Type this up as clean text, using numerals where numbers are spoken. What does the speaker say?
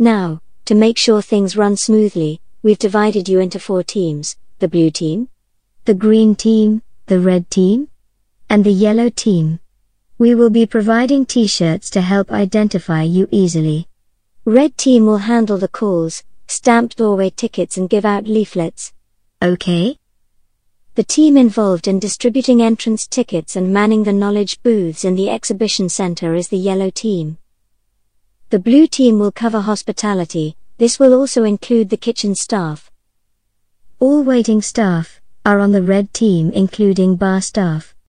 Now, to make sure things run smoothly, we've divided you into 4 teams: the blue team, the green team, the red team, and the yellow team. We will be providing t-shirts to help identify you easily. Red team will handle the calls, stamp doorway tickets and give out leaflets. Okay? The team involved in distributing entrance tickets and manning the knowledge booths in the exhibition center is the yellow team. The blue team will cover hospitality. This will also include the kitchen staff. All waiting staff are on the red team, including bar staff.